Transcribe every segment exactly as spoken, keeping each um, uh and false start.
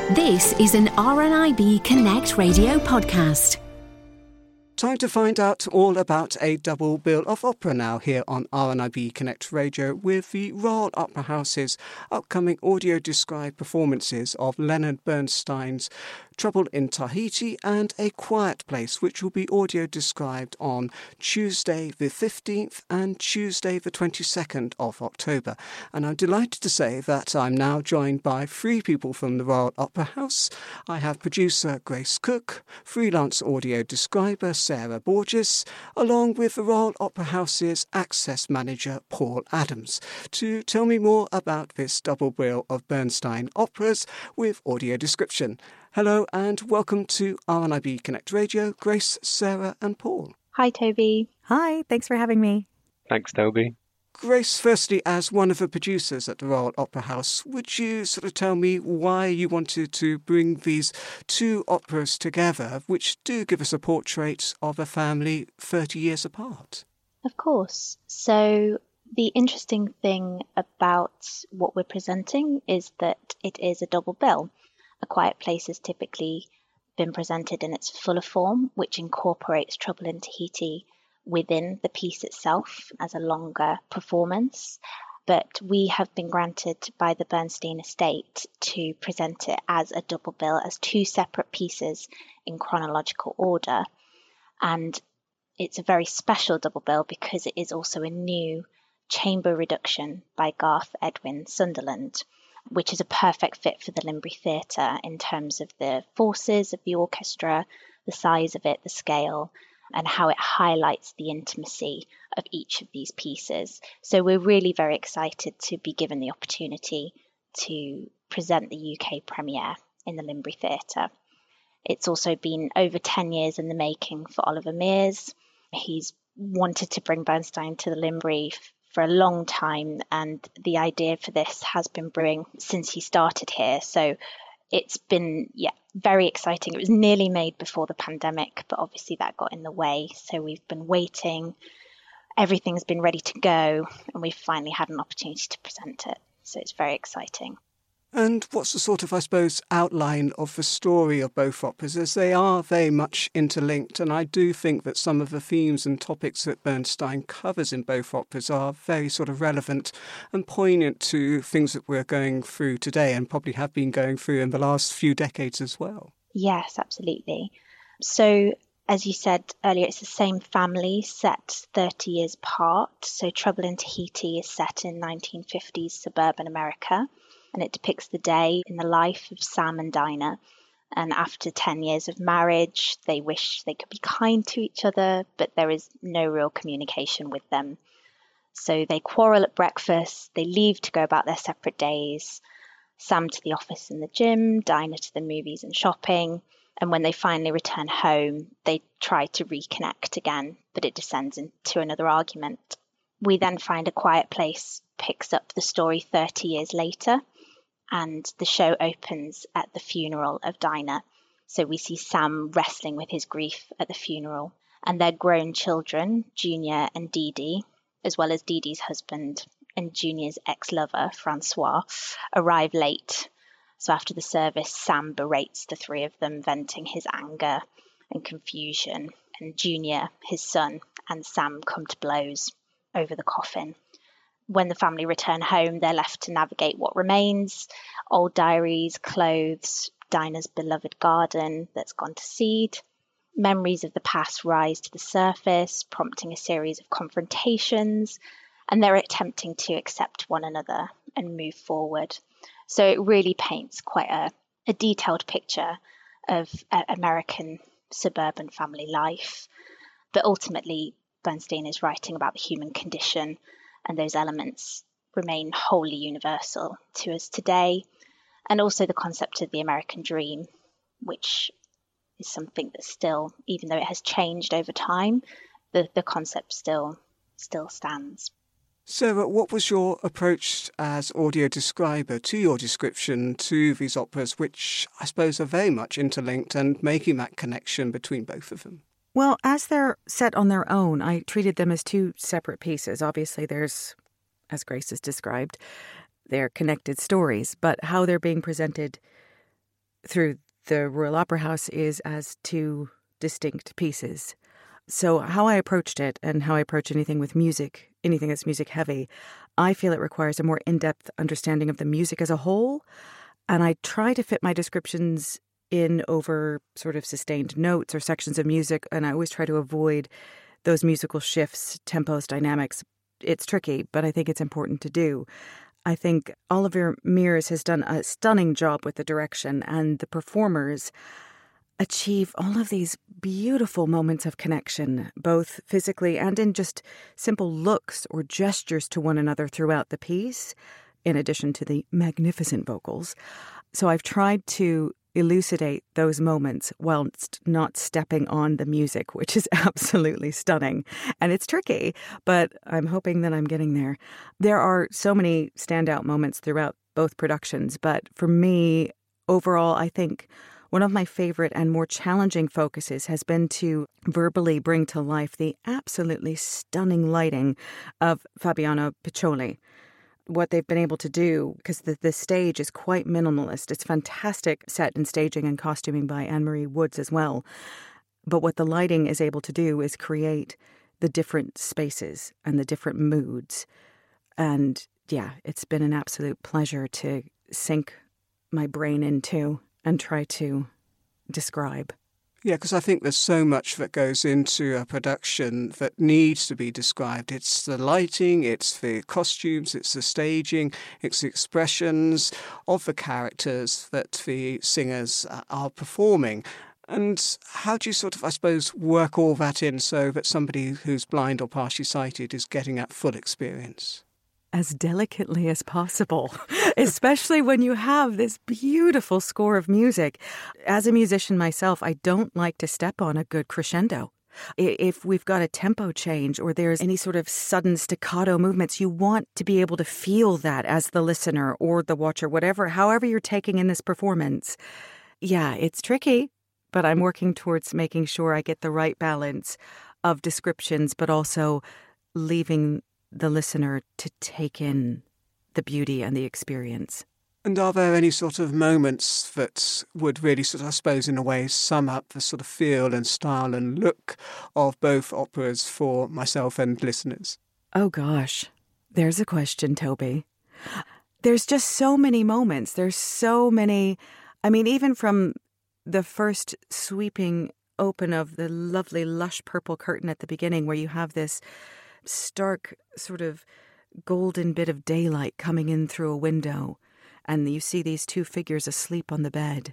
This is an R N I B Connect radio podcast. Time to find out all about a double bill of opera now here on R N I B Connect Radio with the Royal Opera House's upcoming audio-described performances of Leonard Bernstein's Trouble in Tahiti and A Quiet Place, which will be audio-described on Tuesday the fifteenth and Tuesday the twenty-second of October. And I'm delighted to say that I'm now joined by three people from the Royal Opera House. I have producer Grace Cook, freelance audio describer Sarah Borges, along with the Royal Opera House's access manager Paul Adams, to tell me more about this double bill of Bernstein operas with audio description. Hello and welcome to R N I B Connect Radio, Grace, Sarah and Paul. Hi, Toby. Hi, thanks for having me. Thanks, Toby. Grace, firstly, as one of the producers at the Royal Opera House, would you sort of tell me why you wanted to bring these two operas together, which do give us a portrait of a family thirty years apart? Of course. So the interesting thing about what we're presenting is that it is a double bill. A Quiet Place has typically been presented in its fuller form, which incorporates Trouble in Tahiti within the piece itself as a longer performance. But we have been granted by the Bernstein estate to present it as a double bill, as two separate pieces in chronological order. And it's a very special double bill because it is also a new chamber reduction by Garth Edwin Sunderland, which is a perfect fit for the Limbury Theatre in terms of the forces of the orchestra, the size of it, the scale, and how it highlights the intimacy of each of these pieces. So we're really very excited to be given the opportunity to present the U K premiere in the Limbury Theatre. It's also been over ten years in the making for Oliver Mears. He's wanted to bring Bernstein to the Limbury for a long time, and the idea for this has been brewing since he started here. So it's been, yeah, very exciting. It was nearly made before the pandemic, but obviously that got in the way. So we've been waiting. Everything's been ready to go, and we've finally had an opportunity to present it. So it's very exciting. And what's the sort of, I suppose, outline of the story of both operas, as they are very much interlinked, and I do think that some of the themes and topics that Bernstein covers in both operas are very sort of relevant and poignant to things that we're going through today and probably have been going through in the last few decades as well. Yes, absolutely. So, as you said earlier, it's the same family set thirty years apart. So Trouble in Tahiti is set in nineteen fifties suburban America, and it depicts the day in the life of Sam and Dinah. And after ten years of marriage, they wish they could be kind to each other, but there is no real communication with them. So they quarrel at breakfast, they leave to go about their separate days. Sam to the office and the gym, Dinah to the movies and shopping. And when they finally return home, they try to reconnect again, but it descends into another argument. We then find A Quiet Place picks up the story thirty years later, and the show opens at the funeral of Dinah. So we see Sam wrestling with his grief at the funeral, and their grown children, Junior and Dee Dee, as well as Dee Dee's husband and Junior's ex-lover, Francois, arrive late. So after the service, Sam berates the three of them, venting his anger and confusion, and Junior, his son, and Sam come to blows over the coffin. When the family return home, they're left to navigate what remains: old diaries, clothes, Dinah's beloved garden that's gone to seed. Memories of the past rise to the surface, prompting a series of confrontations, and they're attempting to accept one another and move forward. So it really paints quite a, a detailed picture of uh, American suburban family life. But ultimately, Bernstein is writing about the human condition, and those elements remain wholly universal to us today. And also the concept of the American dream, which is something that still, even though it has changed over time, the, the concept still still stands. Sarah, what was your approach as audio describer to your description to these operas, which I suppose are very much interlinked, and making that connection between both of them? Well, as they're set on their own, I treated them as two separate pieces. Obviously, there's, as Grace has described, they're connected stories, but how they're being presented through the Royal Opera House is as two distinct pieces. So how I approached it and how I approach anything with music, anything that's music heavy, I feel it requires a more in-depth understanding of the music as a whole. And I try to fit my descriptions in over sort of sustained notes or sections of music. And I always try to avoid those musical shifts, tempos, dynamics. It's tricky, but I think it's important to do. I think Oliver Mears has done a stunning job with the direction, and the performers achieve all of these beautiful moments of connection, both physically and in just simple looks or gestures to one another throughout the piece, in addition to the magnificent vocals. So I've tried to elucidate those moments whilst not stepping on the music, which is absolutely stunning. And it's tricky, but I'm hoping that I'm getting there. There are so many standout moments throughout both productions, but for me, overall, I think one of my favorite and more challenging focuses has been to verbally bring to life the absolutely stunning lighting of Fabiano Piccioli. What they've been able to do, because the, the stage is quite minimalist. It's fantastic set and staging and costuming by Anne-Marie Woods as well. But what the lighting is able to do is create the different spaces and the different moods. And yeah, it's been an absolute pleasure to sink my brain into and try to describe. Yeah, because I think there's so much that goes into a production that needs to be described. It's the lighting, it's the costumes, it's the staging, it's the expressions of the characters that the singers are performing. And how do you sort of, I suppose, work all that in so that somebody who's blind or partially sighted is getting that full experience? As delicately as possible, especially when you have this beautiful score of music. As a musician myself, I don't like to step on a good crescendo. If we've got a tempo change or there's any sort of sudden staccato movements, you want to be able to feel that as the listener or the watcher, whatever, however you're taking in this performance. Yeah, it's tricky, but I'm working towards making sure I get the right balance of descriptions, but also leaving the listener to take in the beauty and the experience. And are there any sort of moments that would really sort of, I suppose, in a way, sum up the sort of feel and style and look of both operas for myself and listeners? Oh, gosh. There's a question, Toby. There's just so many moments. There's so many. I mean, even from the first sweeping open of the lovely lush purple curtain at the beginning where you have this stark sort of golden bit of daylight coming in through a window, and you see these two figures asleep on the bed.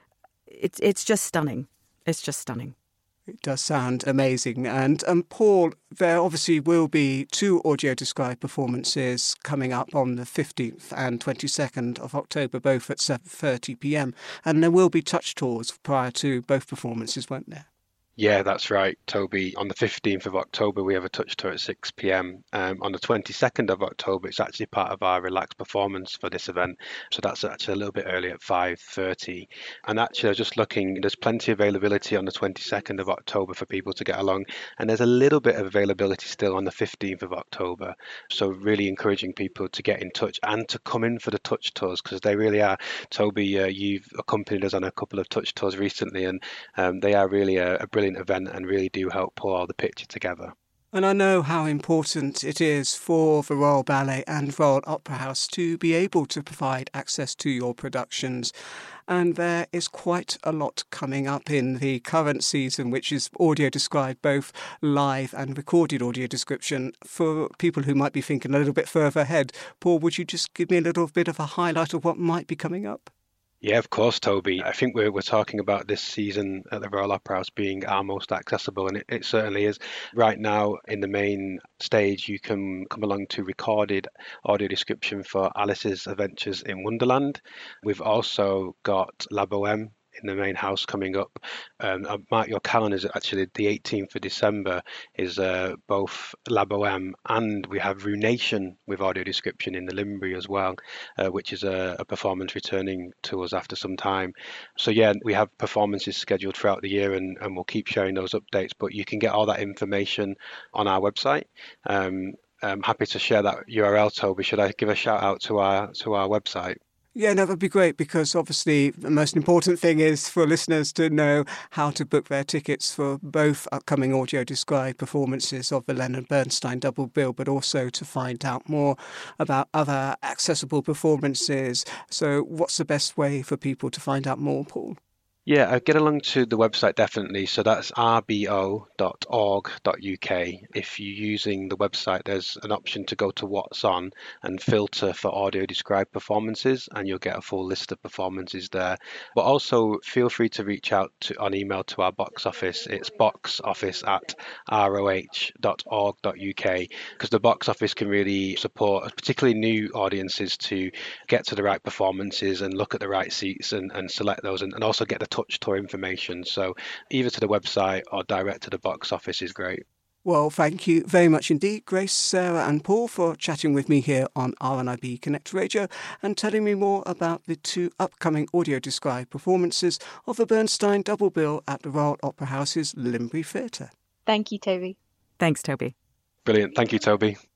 It's it's just stunning. It's just stunning. It does sound amazing. And um, Paul, there obviously will be two audio-described performances coming up on the fifteenth and twenty-second of October, both at seven thirty p.m. And there will be touch tours prior to both performances, won't there? Yeah, that's right, Toby. On the fifteenth of October, we have a touch tour at six p.m. Um, on the twenty-second of October, it's actually part of our relaxed performance for this event. So that's actually a little bit early at five thirty. And actually, I was just looking, there's plenty of availability on the twenty-second of October for people to get along. And there's a little bit of availability still on the fifteenth of October. So really encouraging people to get in touch and to come in for the touch tours, because they really are. Toby, uh, you've accompanied us on a couple of touch tours recently, and um, they are really a, a brilliant event and really do help pull all the picture together. And I know how important it is for the Royal Ballet and Royal Opera House to be able to provide access to your productions. And there is quite a lot coming up in the current season, which is audio described, both live and recorded audio description. For people who might be thinking a little bit further ahead, Paul, would you just give me a little bit of a highlight of what might be coming up? Yeah, of course, Toby. I think we're we're talking about this season at the Royal Opera House being our most accessible, and it, it certainly is. Right now, in the main stage, you can come along to recorded audio description for Alice's Adventures in Wonderland. We've also got La Bohème in the main house coming up. Um, mark your calendars, actually the eighteenth of December is uh, both La Bohème, and we have Ruination with audio description in the Limbury as well, uh, which is a, a performance returning to us after some time. So yeah, we have performances scheduled throughout the year, and, and we'll keep sharing those updates, but you can get all that information on our website. Um, I'm happy to share that U R L, Toby. Should I give a shout out to our to our website? Yeah, no, that'd be great, because obviously the most important thing is for listeners to know how to book their tickets for both upcoming audio described performances of the Leonard Bernstein double bill, but also to find out more about other accessible performances. So what's the best way for people to find out more, Paul? Yeah, uh, get along to the website definitely. So that's r b o dot org dot u k. If you're using the website, there's an option to go to What's On and filter for audio described performances, and you'll get a full list of performances there. But also feel free to reach out to, on email to our box office. It's boxoffice at r o h dot org dot u k, because the box office can really support particularly new audiences to get to the right performances and look at the right seats and, and select those, and, and also get the touch tour information. So either to the website or direct to the box office is great. Well, thank you very much indeed, Grace, Sarah and Paul, for chatting with me here on R N I B Connect Radio and telling me more about the two upcoming audio described performances of the Bernstein double bill at the Royal Opera House's Limbury Theatre. Thank you, Toby. Thanks, Toby. Brilliant. Thank you, Toby.